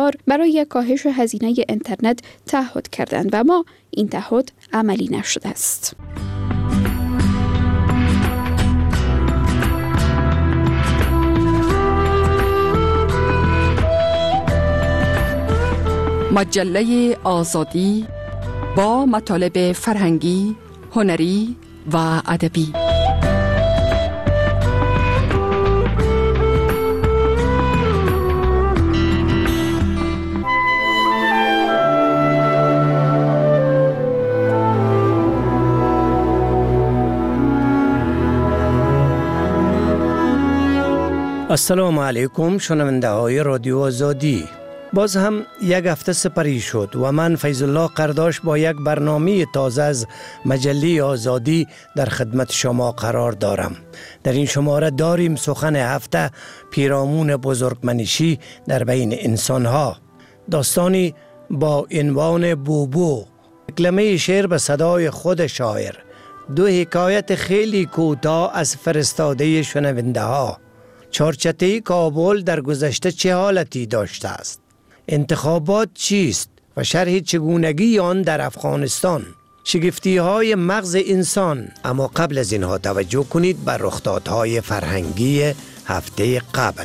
$1,000 برای کاهش هزینه اینترنت تعهد کردند و ما این تعهد عملی نشده است. مجله آزادی با مطالب فرهنگی، هنری و ادبی. السلام علیکم شنونده های رادیو آزادی. باز هم یک هفته سپری شد و من فیض الله قرداش با یک برنامه تازه از مجله آزادی در خدمت شما قرار دارم. در این شماره داریم سخن هفته پیرامون بزرگمنشی در بین انسانها. داستانی با عنوان بوبو، کلمه شعر به صدای خود شاعر، دو حکایت خیلی کوتاه از فرستاده شنونده ها. چارچته کابل در گذشته چه حالتی داشته است؟ انتخابات چیست و شرح چگونگی آن در افغانستان؟ شگفتی های مغز انسان. اما قبل از اینها توجه کنید بر رخدادهای فرهنگی هفته قبل.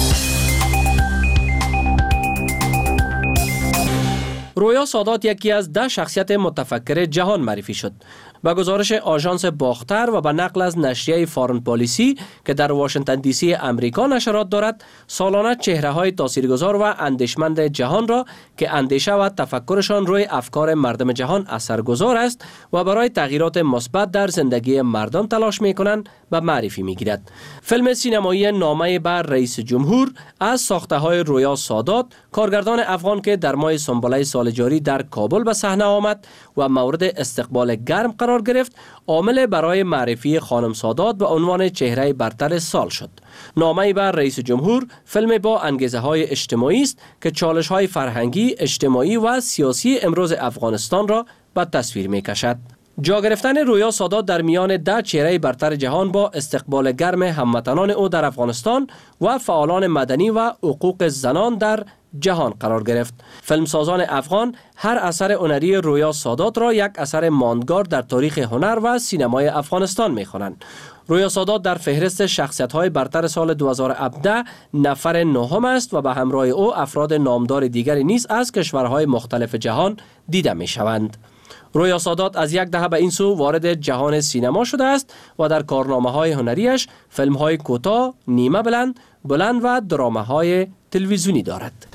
رویا سادات یکی از 10 شخصیت متفکر جهان معرفی شد. به گزارش آژانس باختر و به نقل از نشریه فارن پالیسی که در واشنگتن دی سی امریکا نشرات دارد، سالانه چهره‌های تاثیرگذار و اندیشمند جهان را که اندیشه و تفکرشان روی افکار مردم جهان اثرگذار است و برای تغییرات مثبت در زندگی مردم تلاش می‌کنند به معرفی می‌گیرد. فیلم سینمایی نامه بر رئیس جمهور از ساخته‌های رویا سادات، کارگردان افغان که در ماه سنبله سال جاری در کابل به صحنه آمد و مورد استقبال گرم قرار گرفت، عامل برای معرفی خانم سادات به عنوان چهره برتر سال شد. نامه بر رئیس جمهور فیلم با انگیزه‌های اجتماعی است که چالش‌های فرهنگی، اجتماعی و سیاسی امروز افغانستان را به تصویر می‌کشد. جا گرفتن رویا سادات در میان 10 چهره برتر جهان با استقبال گرم هموطنان او در افغانستان و فعالان مدنی و حقوق زنان در جهان قرار گرفت. فیلمسازان افغان هر اثر هنری رویا سادات را یک اثر ماندگار در تاریخ هنر و سینمای افغانستان می‌خوانند. رویا سادات در فهرست شخصیت‌های برتر سال 2017 نفر 9 است و به همراه او افراد نامدار دیگری نیز از کشورهای مختلف جهان دیده می‌شوند. رویا سادات از یک دهه به این سو وارد جهان سینما شده است و در کارنامه‌های هنریش فیلم‌های کوتاه، نیمه بلند و درامه‌های تلویزیونی دارد.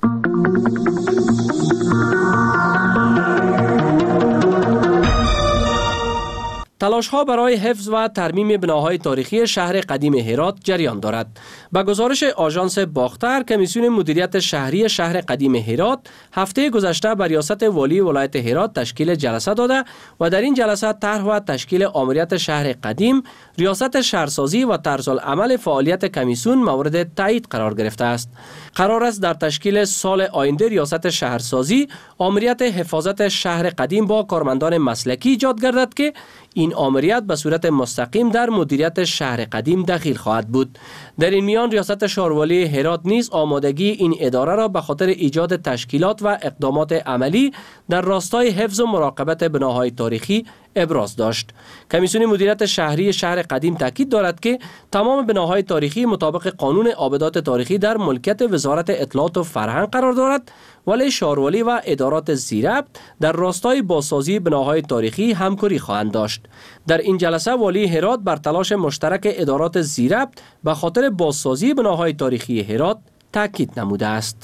تلاش‌ها برای حفظ و ترمیم بناهای تاریخی شهر قدیم هرات جریان دارد. به گزارش آژانس باختر، کمیسیون مدیریت شهری شهر قدیم هرات هفته گذشته بر ریاست والی ولایت هرات تشکیل جلسه داده و در این جلسه طرح و تشکیل آمریت شهر قدیم، ریاست شهرسازی و طرزالعمل فعالیت کمیسیون مورد تایید قرار گرفته است. قرار است در تشکیل سال آینده ریاست شهرسازی آمریت حفاظت شهر قدیم با کارمندان مسلکی ایجاد گردد که این آمریت به صورت مستقیم در مدیریت شهر قدیم دخیل خواهد بود. در این میان ریاست شهروالی هرات نیز آمادگی این اداره را به خاطر ایجاد تشکیلات و اقدامات عملی در راستای حفظ و مراقبت بناهای تاریخی ابراز داشت. کمیسیون مدیریت شهری شهر قدیم تاکید دارد که تمام بناهای تاریخی مطابق قانون آبدات تاریخی در ملکیت وزارت اطلاعات و فرهنگ قرار دارد، ولی شهروالی و ادارات زیربط در راستای بازسازی بناهای تاریخی همکاری خواهند داشت. در این جلسه والی هرات بر تلاش مشترک ادارات زیربط به خاطر بازسازی بناهای تاریخی هرات تاکید نموده است.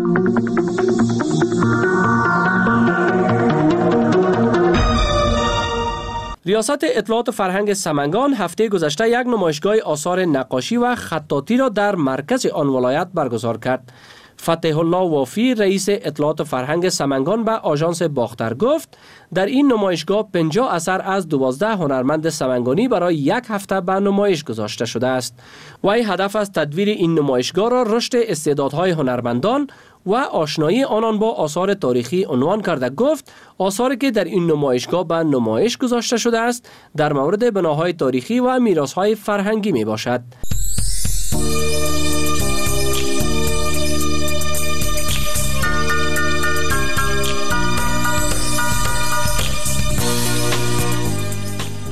ریاست اطلاعات و فرهنگ سمنگان هفته گذشته یک نمایشگاه آثار نقاشی و خطاطی را در مرکز آن ولایت برگزار کرد. فتح الله وافی رئیس اطلاعات و فرهنگ سمنگان به آژانس باختر گفت در این نمایشگاه 50 اثر از 12 هنرمند سمنگانی برای یک هفته به نمایش گذاشته شده است. وی هدف از تدویر این نمایشگاه را رشد استعدادهای هنرمندان و آشنایی آنان با آثار تاریخی عنوان کرده. گفت آثاری که در این نمایشگاه به نمایش گذاشته شده است در مورد بناهای تاریخی و میراثهای فرهنگی می باشد.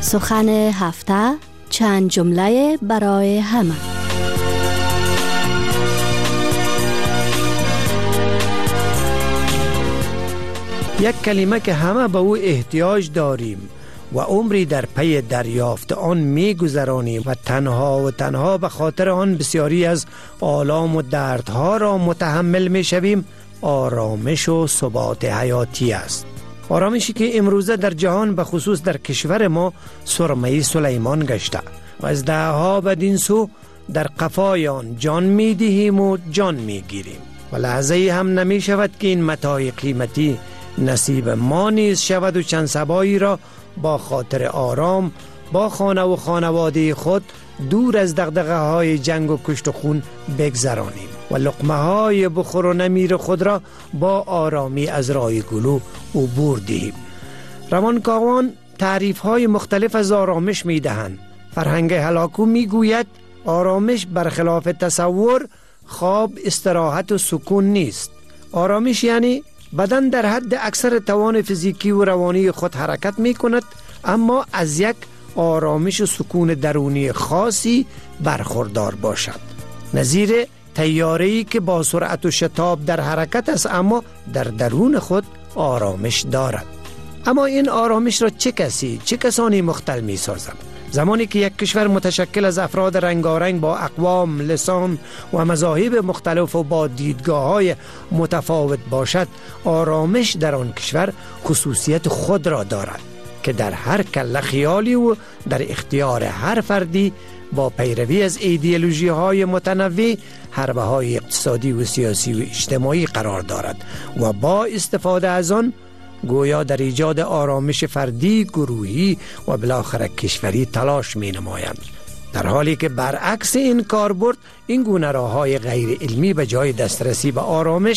سخن هفته چند جمله برای همه. یک کلمه که همه به او احتیاج داریم و عمری در پی دریافت آن می گذرانیم و تنها به خاطر آن بسیاری از آلام و دردها را متحمل می شویم، آرامش و ثبات حیاتی است. آرامشی که امروزه در جهان به خصوص در کشور ما سرمه سلیمان گشته و از دهها بدین سو در قفای آن جان می دهیم و جان می گیریم و لحظه هم نمی شود که این متاع قیمتی نصیب ما نیز شود و چند صبایی را با خاطر آرام با خانه و خانواده خود دور از دغدغه های جنگ و کشت و خون بگذرانیم و لقمه های بخور و نمیر خود را با آرامی از راه گلو عبور دهیم. روانکاوان تعریف های مختلف از آرامش می دهند. فرهنگ هلاکو می گوید آرامش برخلاف تصور خواب، استراحت و سکون نیست. آرامش یعنی بدن در حد اکثر توان فیزیکی و روانی خود حرکت می کند، اما از یک آرامش و سکون درونی خاصی برخوردار باشد. نظیر طیاره‌ای که با سرعت و شتاب در حرکت است اما در درون خود آرامش دارد. اما این آرامش را چه کسانی مختل می سازند؟ زمانی که یک کشور متشکل از افراد رنگارنگ با اقوام، لسان و مذاهب مختلف و با دیدگاه‌های متفاوت باشد، آرامش در آن کشور خصوصیت خود را دارد که در هر کله خیالی و در اختیار هر فردی با پیروی از ایدئولوژی‌های متنوع، حربه‌های اقتصادی و سیاسی و اجتماعی قرار دارد و با استفاده از آن گویا در ایجاد آرامش فردی، گروهی و بالاخره کشوری تلاش می نمایند. در حالی که برعکس این کاربرد، این گونه راه‌های غیر علمی به جای دسترسی به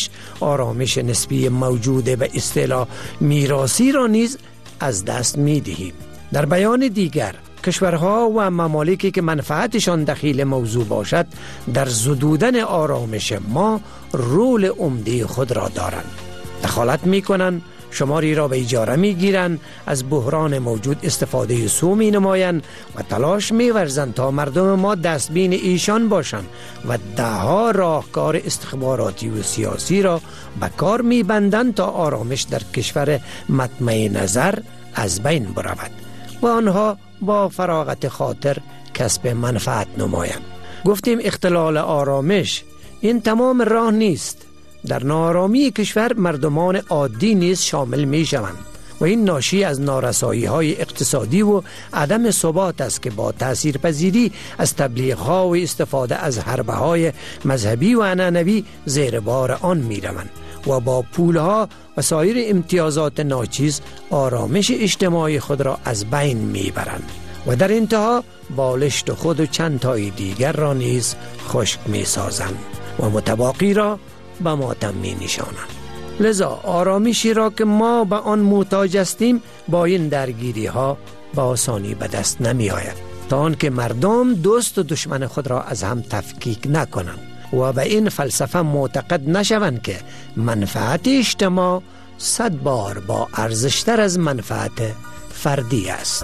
آرامش نسبی موجود به اصطلاح میراثی را نیز از دست می دهیم. در بیان دیگر، کشورها و ممالکی که منفعتشان دخیل موضوع باشد در زدودن آرامش ما رول عمده خود را دارند. دخالت می کنند، شماری را به اجاره می گیرند، از بحران موجود استفاده سو می نمایند و تلاش می ورزند تا مردم ما دستبین ایشان باشند و دهها راهکار استخباراتی و سیاسی را به کار می بندند تا آرامش در کشور مطمع نظر از بین برود و آنها با فراغت خاطر کسب منفعت نمایند. گفتیم اختلال آرامش این تمام راه نیست. در ناآرامی کشور مردمان عادی نیز شامل می شوند و این ناشی از نارسایی های اقتصادی و عدم ثبات است که با تاثیرپذیری از تبلیغ ها و استفاده از حربه های مذهبی و عنعنوی زیر بار آن می روند و با پول ها و سایر امتیازات ناچیز آرامش اجتماعی خود را از بین می برند و در انتها بالشت خود و چند تای دیگر را نیز خشک می سازند و متباقی را به ماتم می نشانند. لذا آرامشی را که ما به آن محتاج هستیم با این درگیری ها به آسانی به دست نمی آید، تا آنکه مردم دوست و دشمن خود را از هم تفکیک نکنند و به این فلسفه معتقد نشوند که منفعت اجتماع 100 بار با ارزشتر از منفعت فردی است.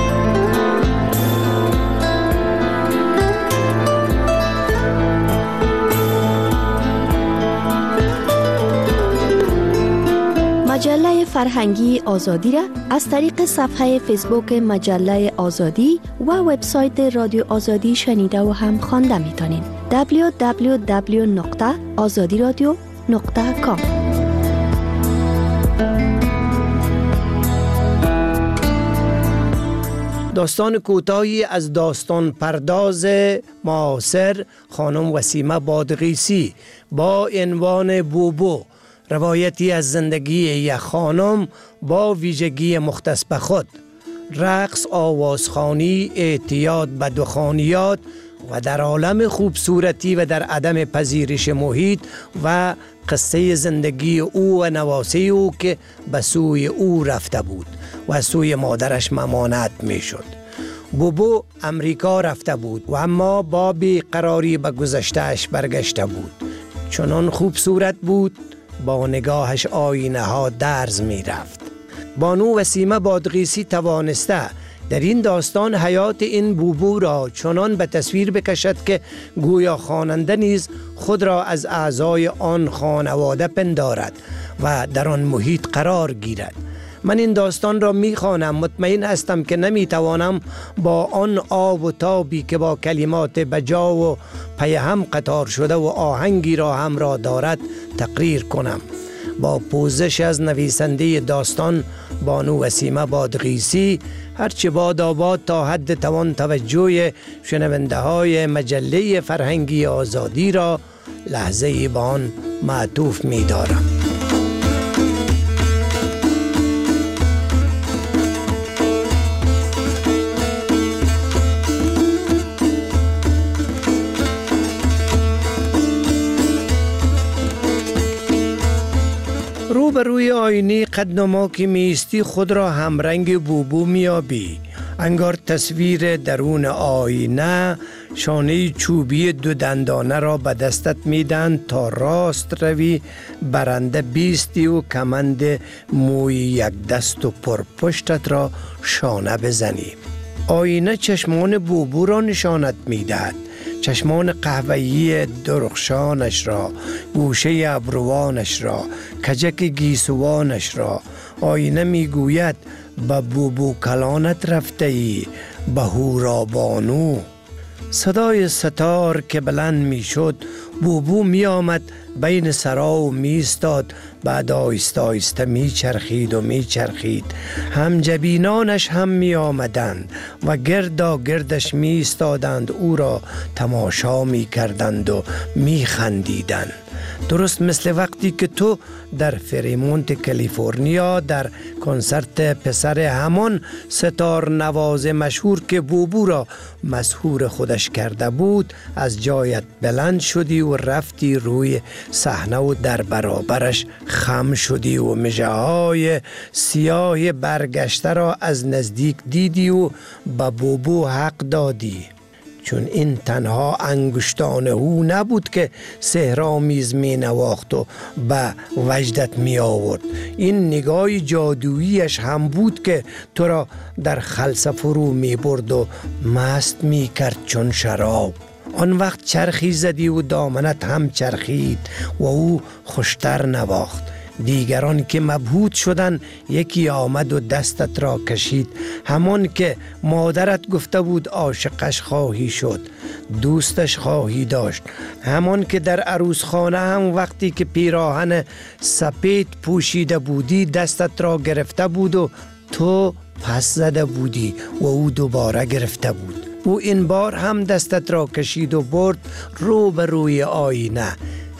مجله فرهنگی آزادی را از طریق صفحه فیسبوک مجله آزادی و وبسایت رادیو آزادی شنیده و هم خوانده میتونین. www.azadiradio.com. داستان کوتاهی از داستان پرداز معاصر خانم وسیمه بادغیسی با عنوان بوبو، روایتی از زندگی یک خانم با ویژگی مختص به خود، رقص، آوازخوانی، اعتیاد به دخانیات و در عالم خوبصورتی و در عدم پذیرش محیط و قصه زندگی او و نواسه او که به سوی او رفته بود و سوی مادرش ممانعت می شد. بوبو امریکا رفته بود و اما با بیقراری به گذشتهش برگشته بود. چنان خوبصورت بود با نگاهش آینه ها درز می رفت. بانو وسیمه بادغیسی توانسته در این داستان حیات این بوبو را چنان به تصویر بکشد که گویا خواننده نیز خود را از اعضای آن خانواده پندارد و در آن محیط قرار گیرد. من این داستان را میخوانم، مطمئن هستم که نمیتوانم با آن آب و تابی که با کلمات بجا و پی هم قطار شده و آهنگی را همراه دارد تقریر کنم. با پوزش از نویسنده داستان بانو وسیمه بادغیسی، هرچه باد آباد تا حد توان توجه شنونده های مجله فرهنگی آزادی را لحظه به آن معطوف می دارم. روبروی آینه قدنما که میستی خود را همرنگ بوبو میابی. انگار تصویر درون آینه شانه چوبی 2 دندانه را به دستت میدن تا راست روی، برنده بیستی و کمند موی 1 دست و پرپشتت را شانه بزنی. آینه چشمان بوبو را نشانت میدهد، چشمان قهوه‌ای درخشانش را، گوشه ابروانش را، کجک گیسوانش را. آینه میگوید به بوبو کلانت رفته ای، به هورا بانو. صدای ستار که بلند میشد، بوبو می آمد بین سرا و می استاد، بعد آیسته آیسته می چرخید و می چرخید. هم جبینانش هم می آمدند و گردا گردش می استادند، او را تماشا می کردند و می خندیدند. درست مثل وقتی که تو در فریمونت کالیفرنیا در کنسرت پسر همان ستار نواز مشهور که بوبو را مسحور خودش کرده بود از جایت بلند شدی و رفتی روی صحنه و در برابرش خم شدی و مژه‌های سیاه برگشته را از نزدیک دیدی و به بوبو حق دادی، چون این تنها انگشتان او نبود که سحرآمیز می نواخت و به وجدت می آورد. این نگاه جادوییش هم بود که تو را در خلسه فرو می برد و مست می کرد چون شراب. آن وقت چرخی زدی و دامنت هم چرخید و او خوشتر نواخت. دیگران که مبهوت شدن، یکی آمد و دستت را کشید، همان که مادرت گفته بود عاشقش خواهی شد، دوستش خواهی داشت، همان که در عروسخانه هم وقتی که پیراهن سپید پوشیده بودی دستت را گرفته بود و تو پس زده بودی و او دوباره گرفته بود. او این بار هم دستت را کشید و برد رو به روی آینه،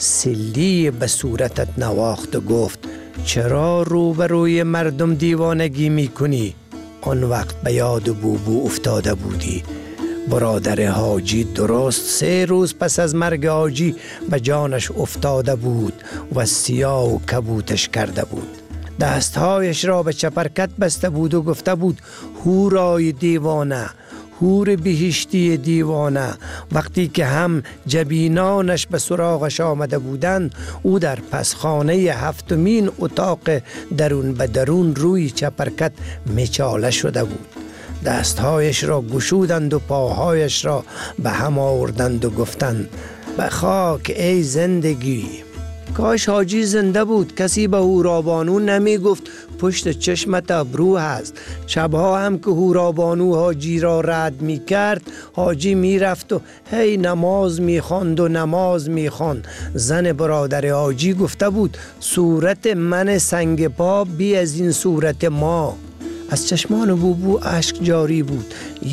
سلی به صورتت نواخت و گفت چرا رو به روی مردم دیوانگی می کنی؟ آن وقت به یاد بوبو افتاده بودی. برادر حاجی درست 3 روز پس از مرگ حاجی به جانش افتاده بود و سیاه و کبوتش کرده بود. دستهایش را به چپرکت بسته بود و گفته بود هورای دیوانه، هور بهشتی دیوانه. وقتی که هم جبینانش به سراغش آمده بودند، او در پسخانه 7مین اتاق درون به درون روی چپرکت مچاله شده بود. دستهایش را گشودند و پاهایش را به هم آوردند و گفتند به خاک ای زندگی. کاش حاجی زنده بود، کسی به هورابانو نمی گفت پشت چشمت ابرو هست. شبها هم که هورابانو حاجی را رد می کرد، حاجی می رفت و هی نماز می خواند و نماز می خواند. زن برادر حاجی گفته بود صورت من سنگ پا بی از این صورت ما. از چشمان بوبو اشک جاری بود،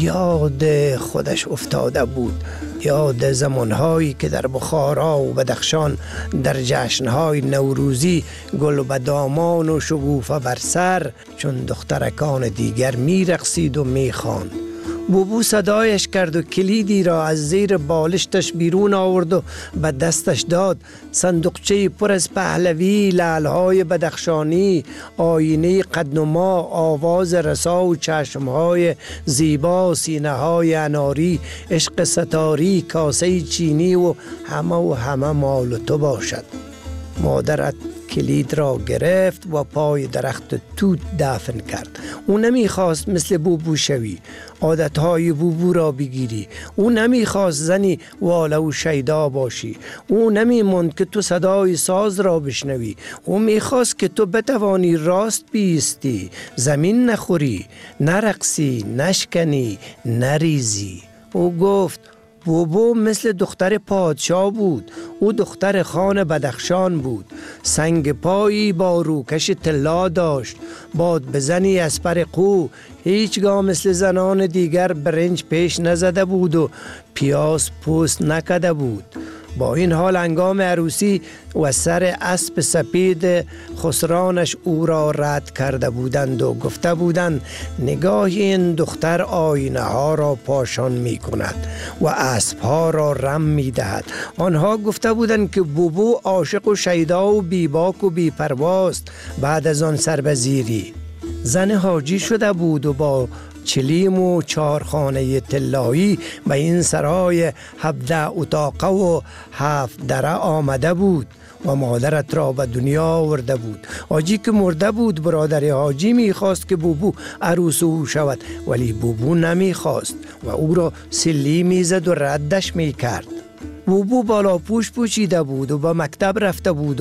یاد خودش افتاده بود، یاد زمانهایی که در بخارا و بدخشان در جشنهای نوروزی گل و بدامان و شگوفه بر سر چون دخترکان دیگر می رقصید و می خواند. بوبو صدایش کرد و کلیدی را از زیر بالشتش بیرون آورد و به دستش داد. صندوقچه پر از پهلوی، لعلهای بدخشانی، آینه قدنما، آواز رسا و چشمهای زیبا، سینه‌های اناری، عشق ستاری، کاسه چینی و همه مال تو باشد. مادرت کلید را گرفت و پای درخت توت دفن کرد. او نمیخواست مثل بوبو شوی، عادتهای بوبو را بگیری. او نمیخواست زنی واله و شیدا باشی. او نمیموند که تو صدای ساز را بشنوی. او میخواست که تو بتوانی راست بیستی، زمین نخوری، نرقصی، نشکنی، نریزی. او گفت بوبو مثل دختر پادشاه بود. او دختر خان بدخشان بود. سنگ پایی با روکش طلا داشت. باد بزنی از پر قو. هیچگاه مثل زنان دیگر برنج پیش نزده بود و پیاز پوست نکده بود. با این حال هنگام عروسی و سر اسب سپید خسرانش او را رد کرده بودند و گفته بودند نگاه این دختر آینه ها را پاشان می کند و اسب ها را رم می دهد. آنها گفته بودند که بوبو عاشق و شیدا و بیباک و بی‌پرواست. بعد از آن سربزیری زن حاجی شده بود و با چلیم و 4 خانه طلایی به این سرای 17 اتاقه و 7 دره آمده بود و مادرت را به دنیا آورده بود. حاجی که مرده بود، برادر حاجی میخواست که بوبو عروس او شود، ولی بوبو نمیخواست و او را سلی میزد و ردش میکرد. بوبو بالا پوش پوشیده بود و به مکتب رفته بود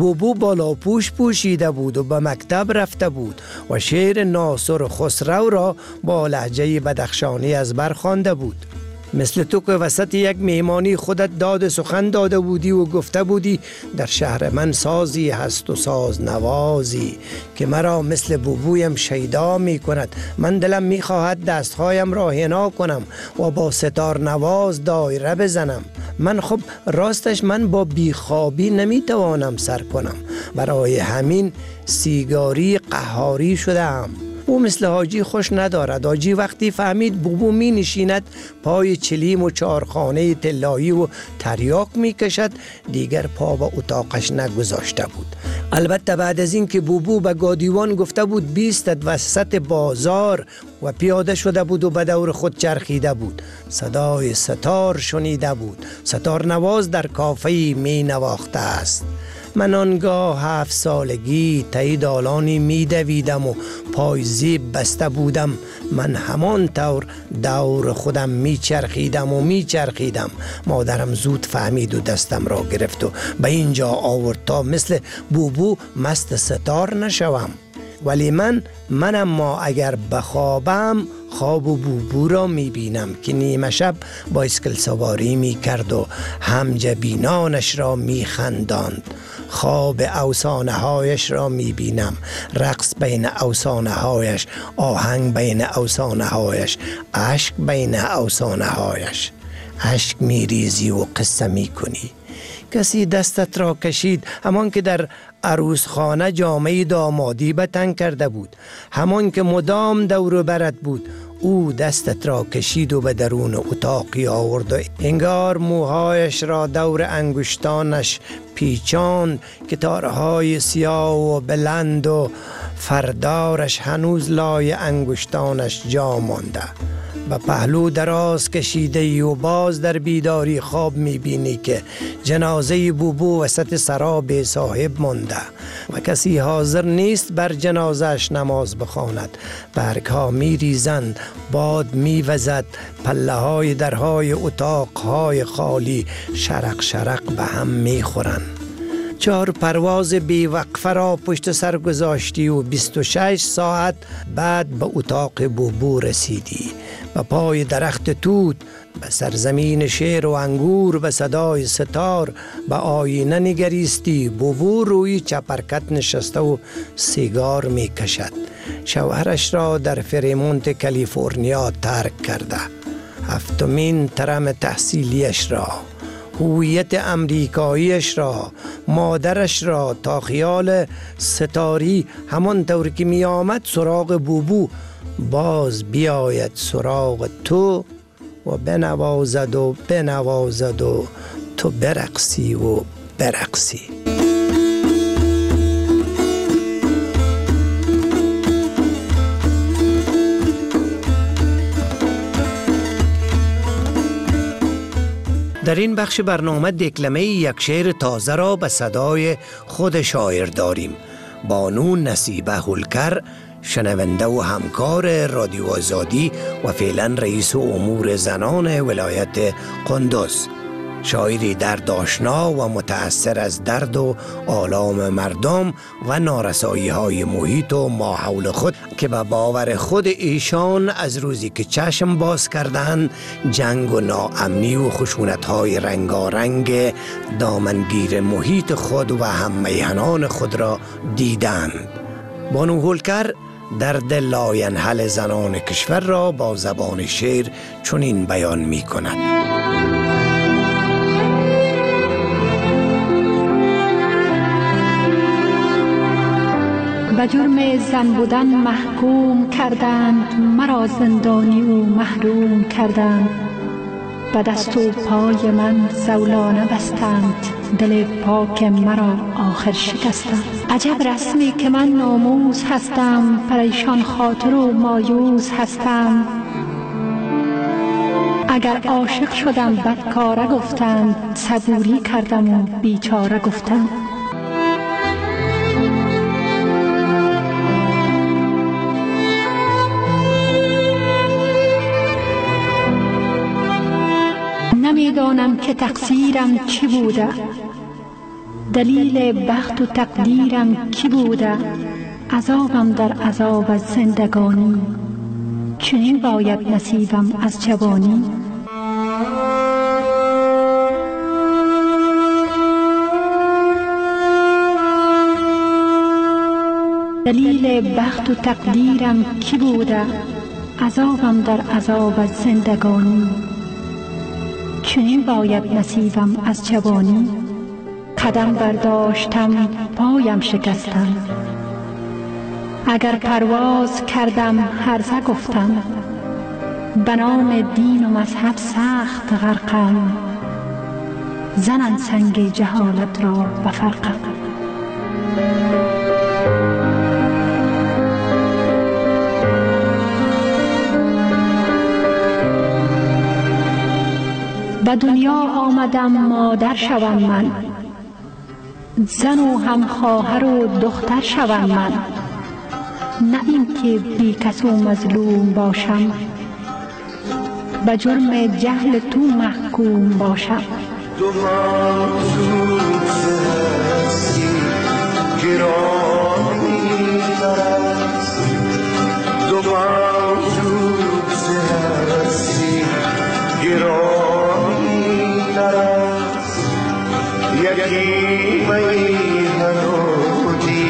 و شعر ناصر خسرو را با لهجه بدخشانی از بر خوانده بود. مثل تو که وسط یک میمانی خودت داد سخن داده بودی و گفته بودی در شهر من سازی هست و ساز نوازی که مرا مثل بوبویم شیدا می کند. من دلم می خواهد دستهایم را حنا کنم و با ستار نواز دایره بزنم. من خب راستش من با بیخوابی نمی توانم سر کنم. برای همین سیگاری قهاری شدم. او مثل حاجی خوش ندارد. حاجی وقتی فهمید بوبو می نشیند پای چلیم و 4 خانه طلایی و تریاک می کشد، دیگر پا به اتاقش نگذاشته بود. البته بعد از این که بوبو به گادیوان گفته بود بیستد وسط بازار و پیاده شده بود و به دور خود چرخیده بود، صدای ستار شنیده بود. ستار نواز در کافه‌ای می نواخته است. من آنگاه 7 سالگی طی دالانی می دویدم و پای زیب بسته بودم. من همان طور دور خودم می چرخیدم. مادرم زود فهمید و دستم را گرفت و به اینجا آورد تا مثل بوبو مست ستار نشوم. ولی من اما اگر بخوابم خواب و بوبو را می بینم که نیمه شب بایسکل سواری می کرد و همجبینانش را می خنداند. خواب افسانه هایش را می بینم، رقص بین افسانه هایش، آهنگ بین افسانه هایش، عشق بین افسانه هایش. عشق می ریزی و قصه می کنی. کسی دستت را کشید، همان که در عروس خانه جامعه دامادی به تن کرده بود، همان که مدام دور برت بود. او دستت را کشید و به درون اتاقی آورد و انگار موهایش را دور انگشتانش پیچاند که تارهای سیاه و بلند و فردارش هنوز لای انگشتانش جا مانده. به پهلو دراز کشیده ای و باز در بیداری خواب میبینی که جنازه بوبو وسط سرا بی صاحب مانده و کسی حاضر نیست بر جنازش نماز بخواند. برگ ها میریزند، باد میوزد، پله های درهای اتاقهای خالی شرق شرق به هم میخورند. 4 پرواز بیوقفه را پشت سر گذاشتی و 26 ساعت بعد به اتاق بوبو رسیدی. به پای درخت توت، به سرزمین شیر و انگور، به صدای ستار، به آینه نگریستی. بوبو روی چپرکت نشسته و سیگار می کشد. شوهرش را در فریمونت کالیفرنیا ترک کرده. 7مین ترم تحصیلیش را، هویت امریکاییش را، مادرش را، تا خیال ستاری همان طور که می آمد سراغ بوبو باز بیاید سراغ تو و بنوازد و تو برقصی و برقصی. در این بخش برنامه دکلمه یک شعر تازه را به صدای خود شاعر داریم. بانو نصیبه هولکر، شنونده و همکار رادیو آزادی و فعلا رئیس امور زنان ولایت قندوز. شاعری درد آشنا و متأثر از درد و آلام مردم و نارسایی های محیط و ماحول خود که به باور خود ایشان از روزی که چشم باز کردند جنگ و ناامنی و خشونت های رنگارنگ دامنگیر محیط خود و هم میهنان خود را دیدند. بانو هولکر درد لاینحل زنان کشور را با زبان شعر چنین بیان می کند. به جرم زن بودن محکوم کردند، مرا زندانی و محروم کردند. به دست و پای من زولانه بستند، دل پاک مرا آخر شکستند. عجب رسمی که من ناموس هستم، پریشان خاطر و مایوس هستم. اگر عاشق شدم بدکاره گفتند، صبوری کردم و بیچاره گفتند. نمیدانم که تقصیرم چی بوده، دلیل بخت و تقدیرم کی بوده. عذابم در عذاب از زندگانی، چنین باید نصیبم از جوانی. دلیل بخت و تقدیرم کی بوده، عذابم در عذاب از زندگانی، چنین باید نصیبم از جوانی. قدم برداشتم پایم شکستم، اگر پرواز کردم هرزه گفتم. به نام دین و مذهب سخت غرقم، زنن سنگ جهالت را به فرقم. به دنیا آمدم مادر شوم من، زن و هم خواهر و دختر شوم من. نه این که بی کس و مظلوم باشم، به جرم جهل تو محکوم باشم. دو موجود هستی گرامی است، دو موجود هستی گرامی است. یکی میهن و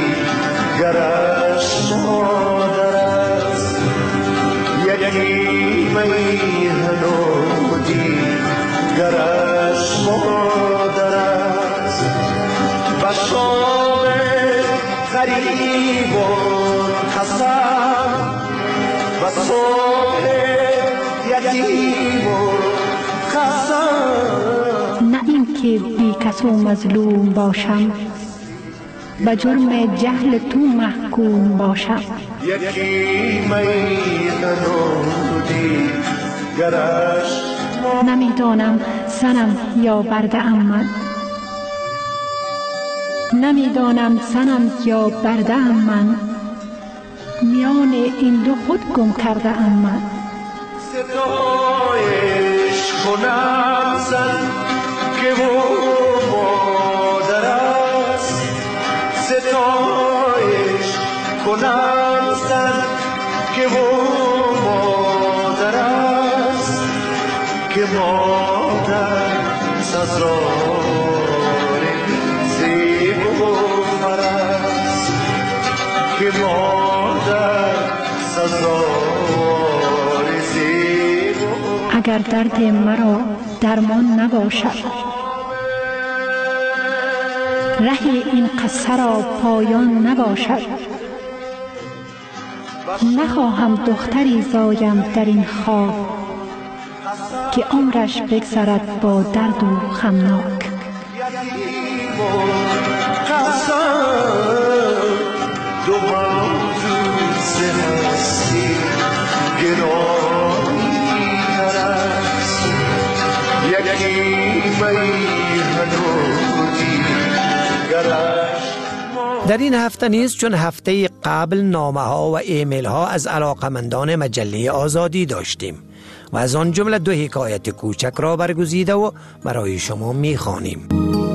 دیگرش مادر است، یکی میهن و دیگرش مادر است. و شام غریبان قسم و صبح یتیمان قسم. نه این که بی کس و مظلوم باشم، به جرم جهل تو محکوم باشم. یکی میهن و دیگرش نمیدانم زنم یا برده ام من، نمیدانم زنم یا برده ام من. میان این دو خود گم کرده ام من. ستایش کنم زن که او مادر است، ستایش کنم زن که او مادر است. که مادر سزار زیب و فرست، که مادر سزار زیب و. اگر درد مرا درمان نباشد، ره این قصه را پایان نباشد. نخواهم دختری زایم در این خواب، که عمرش بگذرد با درد و غمناک. دو موجود هستی گرامی است، یکی در این هفته نیز چون هفته قبل نامه ها و ایمیل ها از علاقمندان مجله آزادی داشتیم و از آن جمله 2 حکایت کوچک را برگزیده و برای شما می خوانیم.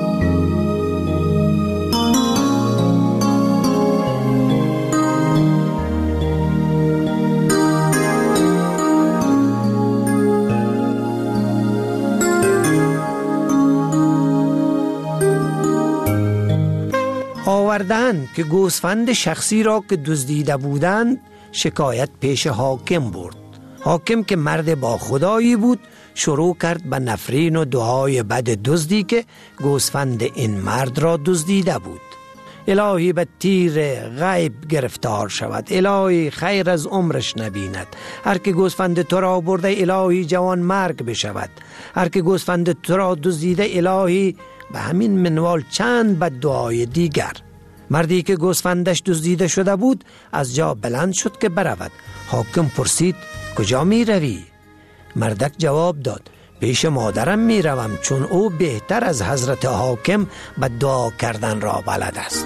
آوردن که گوسفند شخصی را که دزدیده بودند شکایت پیش حاکم برد. حاکم که مرد با خدایی بود شروع کرد به نفرین و دعای بد دزدی که گوسفند این مرد را دزدیده بود. الهی به تیر غیب گرفتار شود، الهی خیر از عمرش نبیند، هر که گوسفند تو را برده الهی جوان مرگ بشود، هر که گوسفند تو را دزدیده الهی به همین منوال چند بد دعای دیگر. مردی که گوسفندش دزدیده شده بود از جا بلند شد که برود. حاکم پرسید کجا می روی؟ مردک جواب داد پیش مادرم می روم چون او بهتر از حضرت حاکم به دعا کردن را بلد است.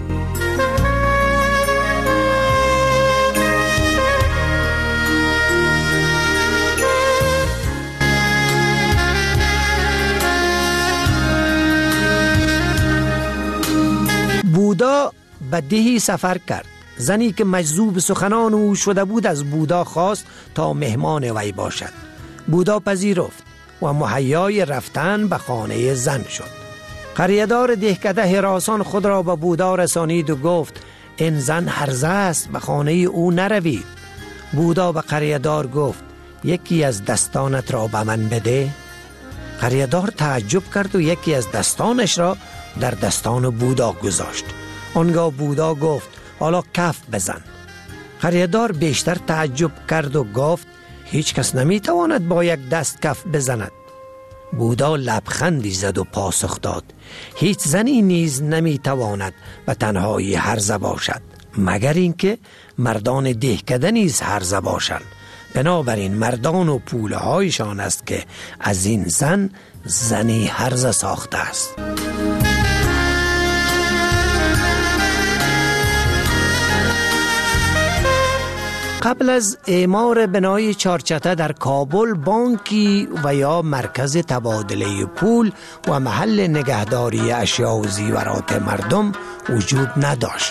بودا به دهی سفر کرد. زنی که مجذوب سخنان او شده بود از بودا خواست تا مهمان وی باشد. بودا پذیرفت و مهیای رفتن به خانه زن شد. قریه‌دار دهکده هراسان خود را به بودا رسانید و گفت این زن هرزه است، به خانه او نروید. بودا به قریه‌دار گفت یکی از دستانت را به من بده. قریه‌دار تعجب کرد و یکی از دستانش را در دستان بودا گذاشت. آنگاه بودا گفت حالا کف بزن. قریه‌دار بیشتر تعجب کرد و گفت هیچ کس نمیتواند با یک دست کف بزند. بودا لبخندی زد و پاسخ داد هیچ زنی نیز نمیتواند به تنهایی هرزه باشد مگر اینکه مردان دهکده نیز هرزه باشند. بنابراین مردان و پوله هایشان است که از این زن زنی هرزه ساخته است. قبل از اعمار بنای چارچته در کابل بانکی و یا مرکز تبادله پول و محل نگهداری اشیا و زیورات مردم وجود نداشت.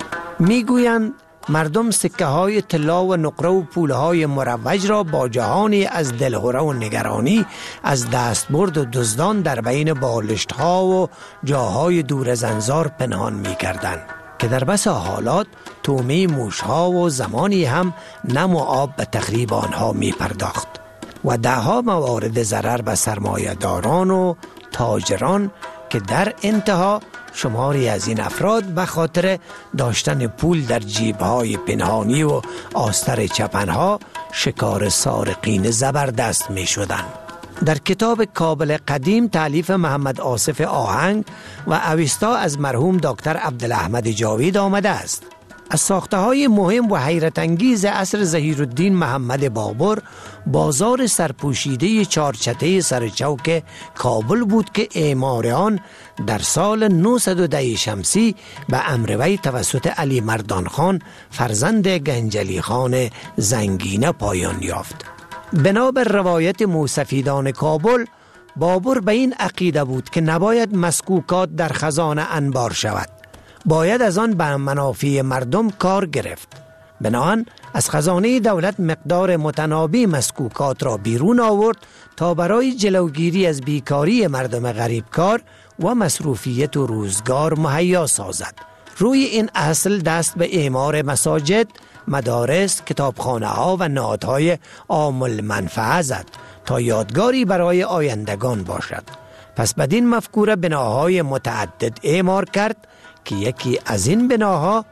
میگویند مردم سکه های طلا و نقره و پوله های مروج را با جهانی از دلهره و نگرانی از دستبرد و دزدان در بین بالشت ها و جاهای دور زنزار پنهان می کردند که در بسا حالات تومی موشها و زمانی هم نم و آب به تخریب آنها می پرداخت و دهها موارد ضرر به سرمایه داران و تاجران که در انتها شماری از این افراد به خاطر داشتن پول در جیبهای پنهانی و آستر چپنها شکار سارقین زبردست می شدند. در کتاب کابل قدیم تالیف محمد آصف آهنگ و اوستا از مرحوم دکتر عبدالاحمد جاوید آمده است. از ساخته های مهم و حیرت انگیز عصر ظهیرالدین محمد بابر بازار سرپوشیده چارچته سرچوک کابل بود که اعمار آن در سال 910 شمسی به امر وی توسط علی مردان خان فرزند گنجلی خان زنگینه پایان یافت. بنابر روایت موسفیدان کابل بابر به این عقیده بود که نباید مسکوکات در خزانه انبار شود، باید از آن به منافع مردم کار گرفت. بنابراین از خزانه دولت مقدار متنابی مسکوکات را بیرون آورد تا برای جلوگیری از بیکاری مردم غریبکار و مصروفیت و روزگار مهیا سازد. روی این اصل دست به اعمار مساجد، مدارس، کتابخانه ها و نهادهای عام المنفعه زد تا یادگاری برای آیندگان باشد. پس بدین مفکوره بناهای متعدد اعمار کرد که یکی از این بناها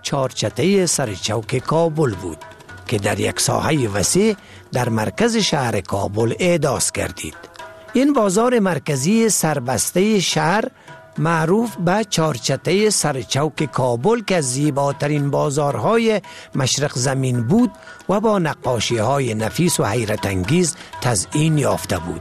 چارچته سرچوک کابل بود که در یک ساحه وسیع در مرکز شهر کابل احداث گردید. این بازار مرکزی سربسته شهر معروف به چارچته سرچوک کابل که از زیباترین بازارهای مشرق زمین بود و با نقاشی‌های نفیس و حیرت انگیز تزیین یافته بود.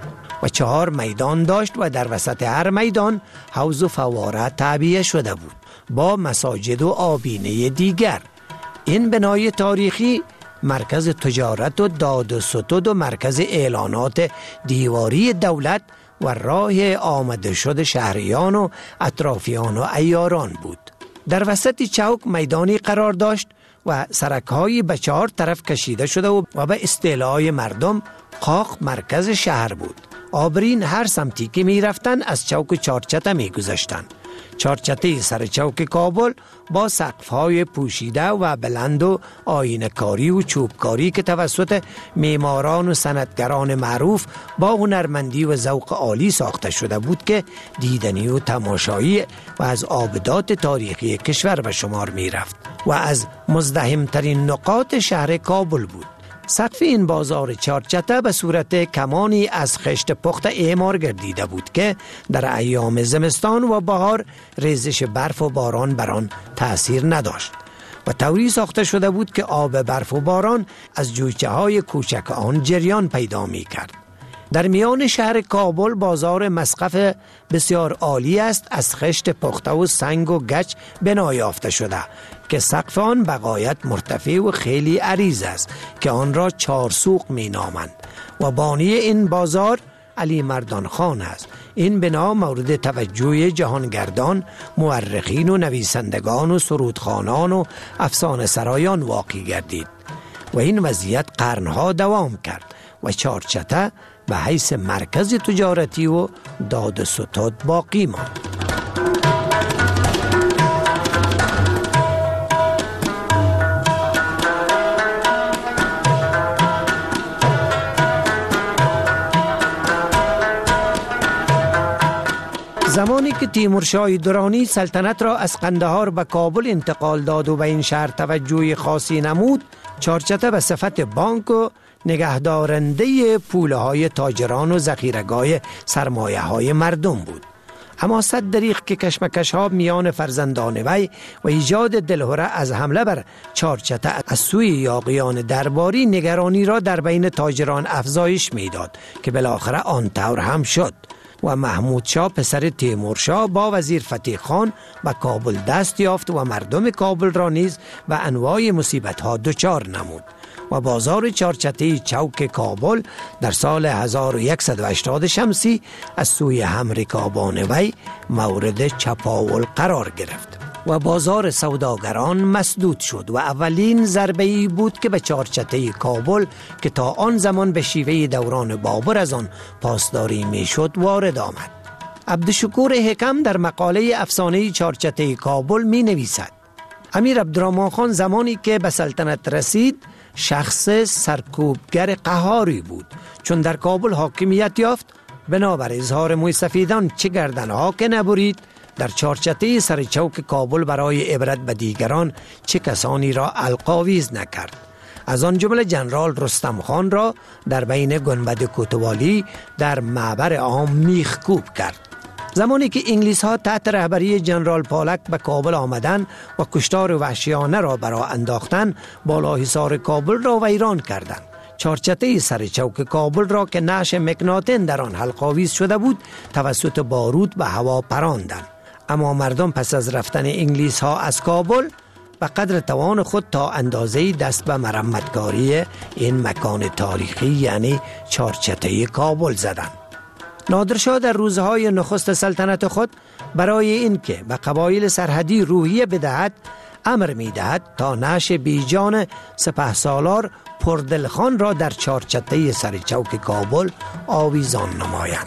و 4 میدان داشت و در وسط هر میدان حوض و فواره تعبیه شده بود با مساجد و آبینه دیگر. این بنای تاریخی مرکز تجارت و داد و ستد و مرکز اعلانات دیواری دولت و راه آمده شد شهریان و اطرافیان و عیاران بود. در وسط چوک میدانی قرار داشت و سرک‌های به 4 طرف کشیده شده و به استعلای مردم قاق مرکز شهر بود. آبرین هر سمتی که می رفتن از چوک چارچته می گذشتن. چارچته سر چوک کابل با سقف‌های پوشیده و بلند و آینه‌کاری و چوبکاری که توسط معماران و صنعتگران معروف با هنرمندی و ذوق عالی ساخته شده بود که دیدنی و تماشایی و از آبدات تاریخی کشور به شمار می رفت و از مزدحمترین نقاط شهر کابل بود. سقف این بازار چارچته به صورت کمانی از خشت پخت اعمار گردیده بود که در ایام زمستان و بهار ریزش برف و باران بر آن تأثیر نداشت و طوری ساخته شده بود که آب برف و باران از جویچه های کوچک آن جریان پیدا می کرد. در میان شهر کابل بازار مسقف بسیار عالی است، از خشت پخته و سنگ و گچ بنا یافته شده که سقف آن بغایت مرتفع و خیلی عریض است که آن را 4 سوق می نامند و بانی این بازار علی مردان خان است. این بنا مورد توجه جهانگردان، مورخین و نویسندگان و سرودخوانان و افسانه سرایان واقع گردید و این وضعیت قرنها دوام کرد و چارچته به حیث مرکز تجارتی و داد و ستد باقی ماند. زمانی که تیمورشاه درانی سلطنت را از قندهار به کابل انتقال داد و به این شهر توجه خاصی نمود، چارچته به صفت بانک و نگهدارنده پولهای تاجران و ذخیره‌گاه سرمایه‌های مردم بود. اما صد دریغ که کشمکش‌ها میان فرزندان وی و ایجاد دلهره از حمله بر چارچته از سوی یاغیان درباری نگرانی را در بین تاجران افزایش میداد که بالاخره آن طور هم شد و محمود شاه پسر تیمورشاه با وزیر فتح خان به کابل دست یافت و مردم کابل را نیز و انواع مصیبت‌ها دچار نمود و بازار چارچته چوک کابل در سال 1180 شمسی از سوی امریکابان وی مورد چپاول قرار گرفت و بازار سوداگران مسدود شد و اولین ضربه‌ای بود که به چارچته کابل که تا آن زمان به شیوه دوران بابر از آن پاسداری میشد وارد آمد. عبدالشکور حکم در مقاله افسانه چارچته کابل می نویسد: امیر عبدالرحمن خان زمانی که به سلطنت رسید شخص سرکوبگر قهاری بود. چون در کابل حاکمیت یافت، بنابر اظهار موی سفیدان چه گردنها که نبرید، در چارچته سر چوک کابل برای عبرت به دیگران چه کسانی را القاویز نکرد. از آن جمله جنرال رستم خان را در بین گنبد کوتوالی در معبر عام میخکوب کرد. زمانی که انگلیس ها تحت رهبری جنرال پالک به کابل آمدند و کشتار وحشیانه را برا انداختند، بالا حصار کابل را ویران کردند. چارچته سر چوک کابل را که نعش مکناتن در آن حلق‌آویز شده بود توسط بارود به هوا پراندند. اما مردم پس از رفتن انگلیس ها از کابل به قدر توان خود تا اندازه‌ای دست به مرمتکاری این مکان تاریخی یعنی چارچته کابل زدند. نادرشاه در روزهای نخست سلطنت خود برای اینکه به قبایل سرحدی روحیه بدهد امر می‌دهد تا نعش بیجان سپهسالار پردلخان را در چارچته سر چوک کابل آویزان نمایند.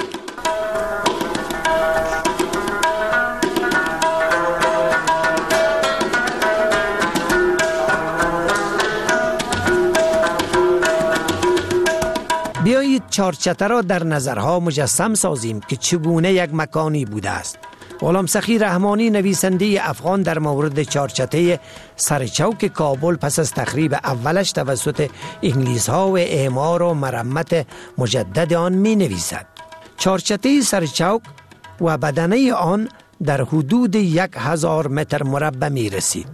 بیایید چارچته را در نظرها مجسم سازیم که چگونه یک مکانی بوده است. غلام سخی رحمانی نویسنده افغان در مورد چارچته سرچوک کابل پس از تخریب اولش توسط انگلیس ها و اعمار و مرمت مجدد آن می نویسد: چارچته سرچوک و بدنه آن در حدود 1000 متر مربع می رسید.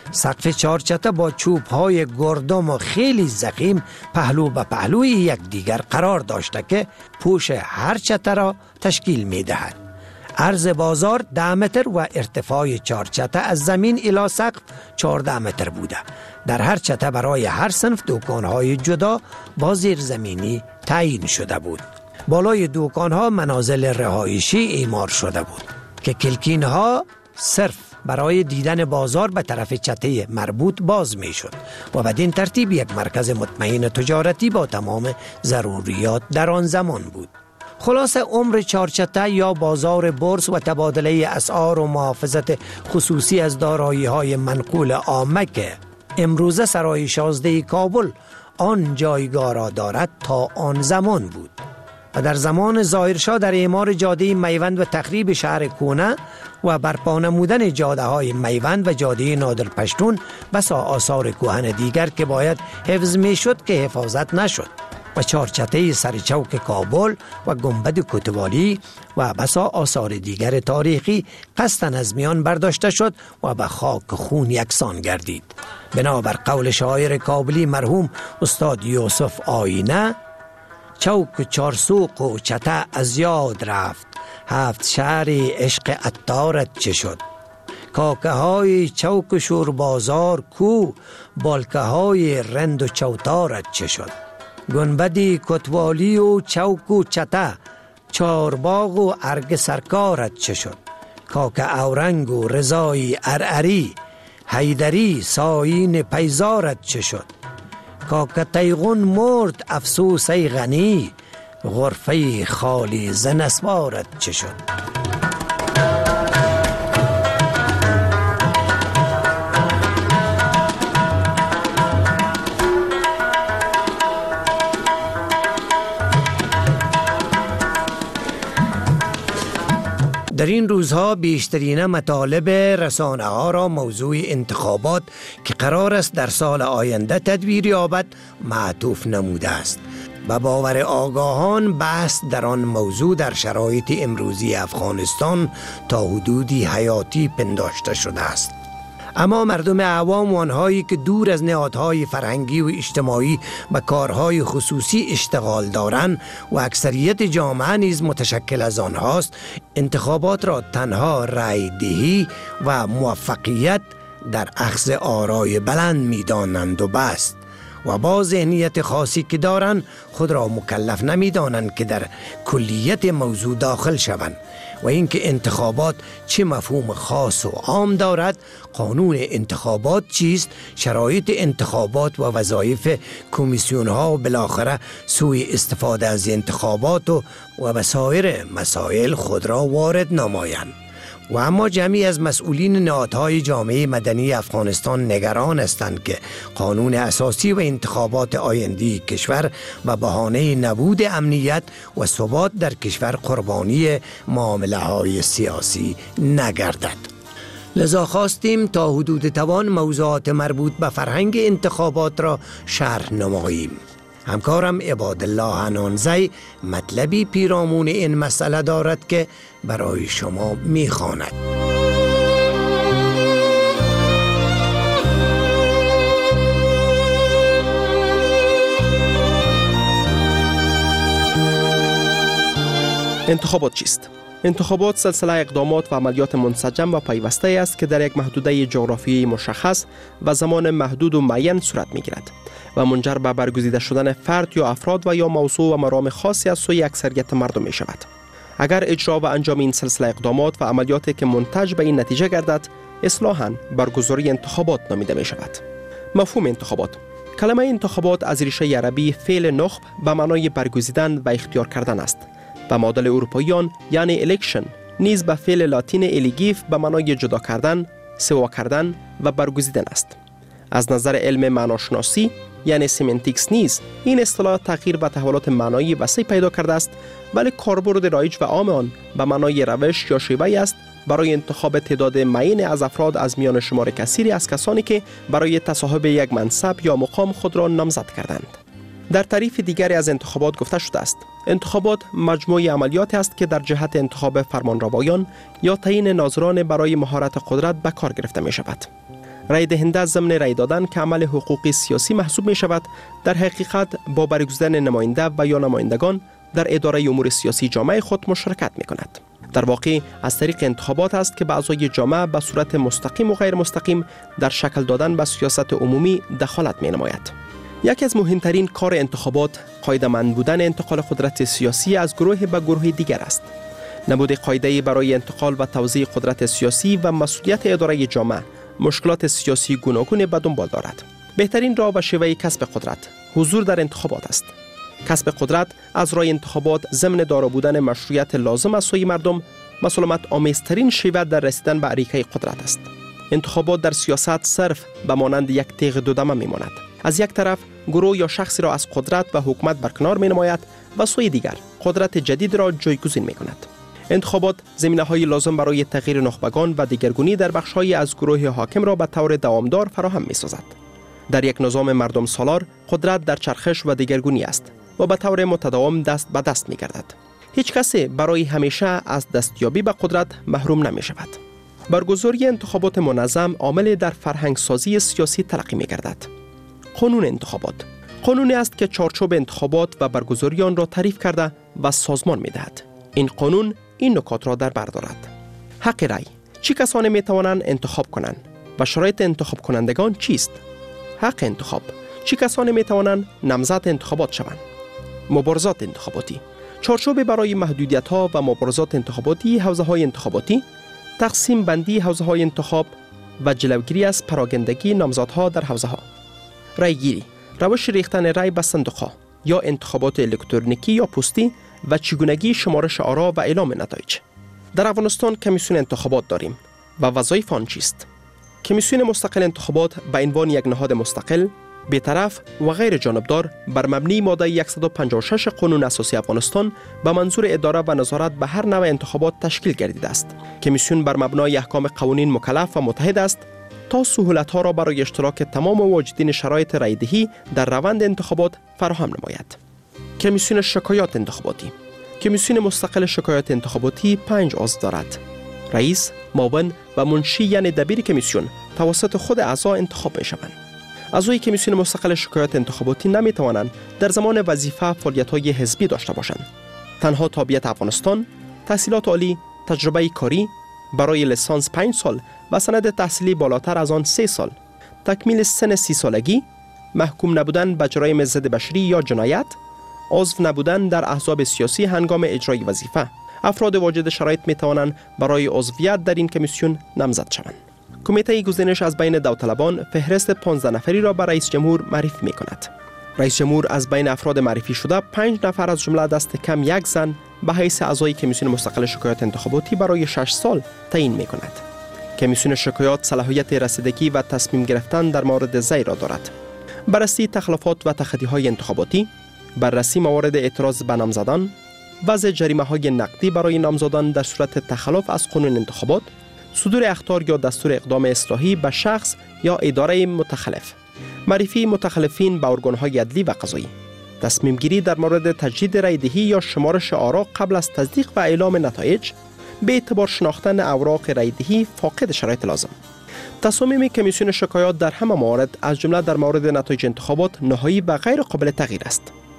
سقف چارچته با چوب‌های گردم و خیلی ضخیم پهلو به پهلوی یکدیگر قرار داشته که پوش هر چته را تشکیل می‌دهد. عرض بازار 10 متر و ارتفاع چارچته از زمین الی سقف 14 متر بوده. در هر چته برای هر صنف دکان‌های جدا با زیرزمینی تعیین شده بود. بالای دکان‌ها منازل رهایشی اعمار شده بود که کلکین‌ها صرف برای دیدن بازار به طرف چته مربوط باز می شد و بدین ترتیب یک مرکز مطمئن تجارتی با تمام ضروریات در آن زمان بود. خلاصه عمر چارچته یا بازار بورس و تبادله اسعار و محافظت خصوصی از دارایی‌های منقول عامه که امروزه سرای 16 کابل آن جایگاه را دارد تا آن زمان بود و در زمان ظاهرشاه در اعمار جاده میوند و تخریب شهر کونه و برپا نمودن جاده های میوند و جاده نادر پشتون بسا آثار کهن دیگر که باید حفظ می شد که حفاظت نشد و چارچته سرچوک کابل و گنبد کوتوالی و بسا آثار دیگر تاریخی قصداً از میان برداشته شد و به خاک خون یکسان گردید. بنابر قول شاعر کابلی مرحوم استاد یوسف آینه، چوک چارسوق و چته از یاد رفت، 7 شهر عشق عطارت چه شد. کاکه های چوک شور بازار کو، بالکه های رند و چوتارت چه شد. گنبدی کتوالی و چوک و چته، چارباغ و ارگ سرکارت چه شد. کاکه اورنگ و رضای ارعری، حیدری ساین پیزارت چه شد. کاکه تیغون مرد افسوس ای غنی، غرفه خالی زن اسوارت چه شد. در این روزها بیشترین مطالب رسانه ها را موضوع انتخابات که قرار است در سال آینده تدبیر یابد معطوف نموده است. به باور آگاهان بحث در آن موضوع در شرایط امروزی افغانستان تا حدودی حیاتی پنداشته شده است. اما مردم عوام و آنهایی که دور از نهادهای فرهنگی و اجتماعی به کارهای خصوصی اشتغال دارند و اکثریت جامعه نیز متشکل از آنهاست، انتخابات را تنها رأی دهی و موفقیت در اخذ آرای بلند می‌دانند و بس. و با ذهنیت خاصی که دارند خود را مکلف نمی‌دانند که در کلیت موضوع داخل شوند و اینکه انتخابات چه مفهوم خاص و عام دارد، قانون انتخابات چیست، شرایط انتخابات و وظایف کمیسیون ها و بالاخره سوی استفاده از انتخابات و وسایر مسائل خود را وارد نمایند. و اما جمعی از مسئولین نهادهای جامعه مدنی افغانستان نگران هستند که قانون اساسی و انتخابات آینده کشور و بهانه نبود امنیت و ثبات در کشور قربانی معامله های سیاسی نگردد. لذا خواستیم تا حدود توان موضوعات مربوط به فرهنگ انتخابات را شرح نماییم. همکارم عبادالله حنانزی مطلبی پیرامون این مسئله دارد که برای شما می‌خواند. انتخابات چیست؟ انتخابات سلسله اقدامات و عملیات منسجم و پیوسته است که در یک محدوده جغرافیایی مشخص و زمان محدود و معین صورت می‌گیرد و منجر به برگزیده شدن فرد یا افراد و یا موضوع و مرام خاصی از سوی اکثریت مردم می شود. اگر اجرا و انجام این سلسله اقدامات و عملیاتی که منتج به این نتیجه گردد اصطلاحاً برگزاری انتخابات نامیده می شود. مفهوم انتخابات: کلمه انتخابات از ریشه عربی فعل نخب به معنای برگزیدن و اختیار کردن است و معادل اروپاییان یعنی الیکشن نیز به فعل لاتین الیگیف به معنای جدا کردن، سوا کردن و برگزیدن است. از نظر علم معناشناسی یعنی سیمنتیکس نیز این اصطلاح تغییر و تحولات معنایی وسیع پیدا کرده است، ولی کاربرد رایج و عام آن به معنای روش یا شیوه است برای انتخاب تعداد معین از افراد از میان شمار کثیری از کسانی که برای تصاحب یک منصب یا مقام خود را نامزد کردند. در تعریف دیگری از انتخابات گفته شده است: انتخابات مجموعه عملیاتی است که در جهت انتخاب فرمانروایان یا تعیین ناظران برای مهارت قدرت به کار گرفته می شود. رای دهنده ضمن رای دادن که عمل حقوقی سیاسی محسوب می شود، در حقیقت با برگزیدن نماینده و یا نمایندگان در اداره امور سیاسی جامعه خود مشارکت می کند. در واقع از طریق انتخابات است که اعضای جامعه به صورت مستقیم و غیر مستقیم در شکل دادن به سیاست عمومی دخالت می نماید. یکی از مهمترین کار انتخابات قاعده‌مند بودن انتقال قدرت سیاسی از گروه به گروه دیگر است. نبود قاعده‌ای برای انتقال و توزیع قدرت سیاسی و مسئولیت اداره جامعه مشکلات سیاسی گوناگون به دنبال دارد. بهترین راه و شیوه کسب قدرت حضور در انتخابات است. کسب قدرت از راه انتخابات ضمن دارا بودن مشروعیت لازم از سوی مردم مسالمت آمیزترین شیوه در رسیدن به اریکه قدرت است. انتخابات در سیاست صرف به مانند یک تیغ دودمه میماند. از یک طرف گروه یا شخصی را از قدرت و حکومت برکنار می نماید و سوی دیگر قدرت جدید را جایگزین می کند. انتخابات زمینه‌های لازم برای تغییر نخبگان و دیگرگونی در بخش‌هایی از گروه حاکم را به طور دوامدار فراهم می‌سازد. در یک نظام مردم سالار قدرت در چرخش و دیگرگونی است و به طور متداوم دست به دست می‌گردد. هیچ کسی برای همیشه از دستیابی به قدرت محروم نمی‌شود. برگزاری انتخابات منظم عامل در فرهنگسازی سیاسی تلقی می‌گردد. قانون انتخابات قانونی است که چارچوب انتخابات و برگزاری آن را تعریف کرده و سازمان می‌دهد. این قانون این نکات را در بر دارد. حق رای. چه کسانی می توانند انتخاب کنند و شرایط انتخاب کنندگان چیست؟ حق انتخاب. چه کسانی می توانند نامزد انتخابات شوند؟ مبارزات انتخاباتی. چارچوب برای محدودیت‌ها و مبارزات انتخاباتی، حوزه‌های انتخاباتی، تقسیم بندی حوزه‌های انتخاب و جلوگیری از پراگندگی نامزدها در حوزه‌ها. رای گیری. روش ریختن رای به صندوق‌ها یا انتخابات الکترونیکی یا پستی و چگونگی شمارش آرا و اعلام نتایج. در افغانستان کمیسیون انتخابات داریم و وظایف آن چیست؟ کمیسیون مستقل انتخابات به عنوان یک نهاد مستقل، بی‌طرف و غیر جانبدار بر مبنی ماده 156 قانون اساسی افغانستان به منظور اداره و نظارت به هر نوع انتخابات تشکیل گردیده است. کمیسیون بر مبنای احکام قوانین مکلف و متحد است تا سهولت‌ها را برای اشتراک تمام واجدین شرایط رایدهی در روند انتخابات فراهم نماید. کمیسیون شکایات انتخاباتی. کمیسیون مستقل شکایات انتخاباتی 5 عضو دارد. رئیس، معاون و منشی یعنی دبیر کمیسیون توسط خود اعضا انتخاب می‌شوند. اعضای کمیسیون مستقل شکایات انتخاباتی نمی‌توانند در زمان وظیفه فعالیت‌های حزبی داشته باشند. تنها تابعیت افغانستان، تحصیلات عالی، تجربه کاری برای لیسانس 5 سال و سند تحصیلی بالاتر از آن 3 سال، تکمیل سن 30 سالگی، محکوم نبودن به جرایم ضد بشری یا جنایت، عضو نبودن در احزاب سیاسی هنگام اجرای وظیفه. افراد واجد شرایط می توانند برای عضویت در این کمیسیون نامزد شوند. کمیته گزینش از بین داوطلبان فهرست 15 نفری را به رئیس جمهور معرفی می کند. رئیس جمهور از بین افراد معرفی شده 5 نفر از جمله دست کم یک زن به حیث اعضای کمیسیون مستقل شکایات انتخاباتی برای 6 سال تعیین می کند. کمیسیون شکایات صلاحیت رسیدگی و تصمیم گرفتن در مورد زیر را دارد. بررسی تخلفات و تخطی‌های انتخاباتی، بررسی موارد اعتراض به نامزدان، وضع جریمه‌های نقدی برای نامزدان در صورت تخلف از قانون انتخابات، صدور اخطار یا دستور اقدام اصلاحی به شخص یا اداره متخلف، معرفی متخلفین به ارگان‌های عدلی و قضایی، تصمیم گیری در مورد تجدید رایدهی یا شمارش آرا قبل از تصدیق و اعلام نتایج، به اعتبار شناختن اوراق رایدهی فاقد شرایط لازم. تصامیم کمیسیون شکایات در همه موارد از جمله در مورد نتایج انتخابات نهایی و غیر قابل تغییر است.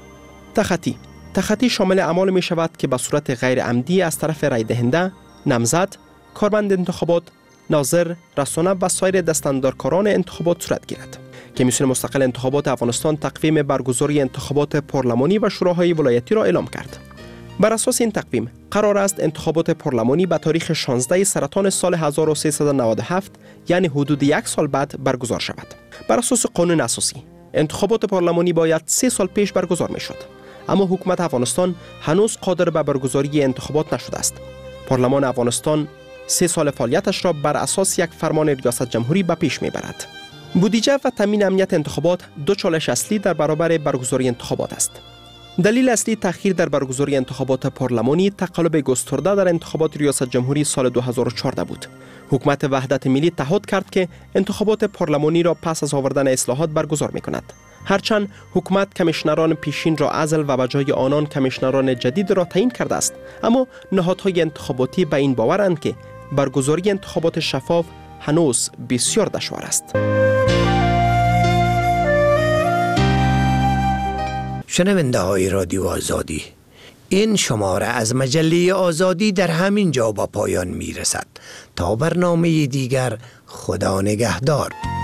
تخطی شامل اعمال می شود که به صورت غیر عمدی از طرف رای دهنده، نامزد، کارمند انتخابات، ناظر، رسانه و سایر دستاندارکاران انتخابات صورت گیرد. کمیسیون مستقل انتخابات افغانستان تقویم برگزاری انتخابات پارلمانی و شوراهای ولایتی را اعلام کرد. بر اساس این تقویم قرار است انتخابات پارلمانی به تاریخ 16 سرطان سال 1397 یعنی حدود 1 سال بعد برگزار شود. بر اساس قانون اساسی انتخابات پارلمانی باید 3 سال پیش برگزار می شد. اما حکومت افغانستان هنوز قادر به برگزاری انتخابات نشده است. پارلمان افغانستان 3 سال فعالیتش را بر اساس یک فرمان ریاست جمهوری به پیش میبرد. بودجه و تامین امنیت انتخابات دو چالش اصلی در برابر برگزاری انتخابات است. دلیل اصلی تأخیر در برگزاری انتخابات پارلمانی تقلب گسترده در انتخابات ریاست جمهوری سال 2014 بود. حکومت وحدت ملی تعهد کرد که انتخابات پارلمانی را پس از آوردن اصلاحات برگزار می‌کند. هرچند حکومت کمیشنران پیشین را عزل و به جای آنان کمیشنران جدید را تعیین کرده است، اما نهادهای انتخاباتی به این باورند که برگزاری انتخابات شفاف، هنوز بسیار دشوار است. شنونده های رادیو آزادی، این شماره از مجله آزادی در همین جا با پایان می رسد. تا برنامه دیگر، خدا نگهدار.